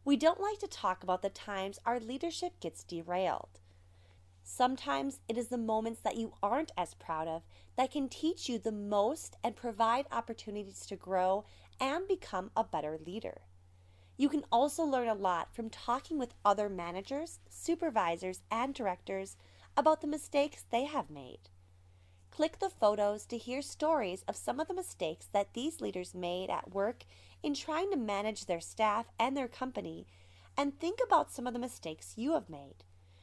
We don't like to talk about the times our leadership gets derailed. Sometimes it is the moments that you aren't as proud of that can teach you the most and provide opportunities to grow and become a better leader. You can also learn a lot from talking with other managers, supervisors, and directors about the mistakes they have made. Click the photos to hear stories of some of the mistakes that these leaders made at work in trying to manage their staff and their company, and think about some of the mistakes you have made.